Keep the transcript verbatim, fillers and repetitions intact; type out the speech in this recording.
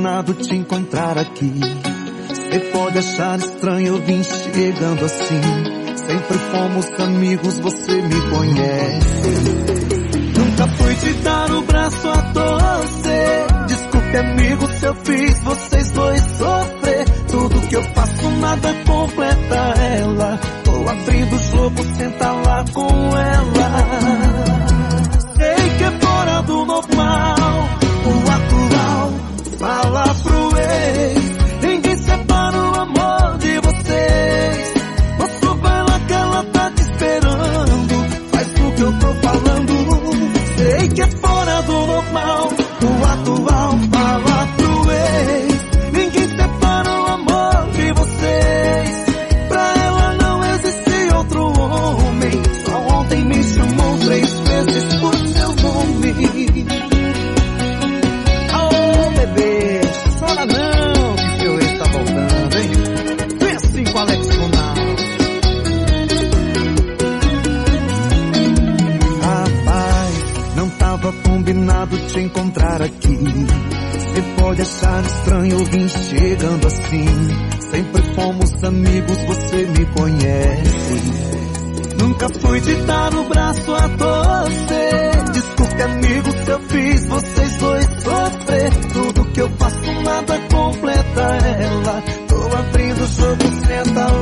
combinado te encontrar aqui. Cê pode achar estranho eu vim chegando assim. Sempre fomos amigos, você me conhece. Nunca fui te dar o braço a torcer. Desculpe amigo se eu fiz vocês dois sofrer. Tudo que eu faço nada completa ela. Tô abrindo o jogo, senta lá com ela. Sei que é fora do normal, o atual fala pro ex. Ninguém separa o amor de vocês. Mostra pra ela que ela tá te esperando. Faz o que eu tô falando. Sei que é fora do normal, o atual fala pro ex. Ninguém separa o amor de vocês. Pra ela não existe outro homem. Só ontem me chamou três vezes por seu nome. Oh bebê, chora não, que seu ex tá voltando, hein? Vem assim com Alex Conal. Rapaz, não tava combinado te encontrar aqui. Cê pode achar estranho eu vim chegando assim. Sempre fomos amigos, você me conhece. Nunca fui te dar o braço a torcer. Desculpe amigo se eu fiz vocês dois sofrer. Tudo que eu faço nada completa ela. Tô abrindo o jogo, senta lá.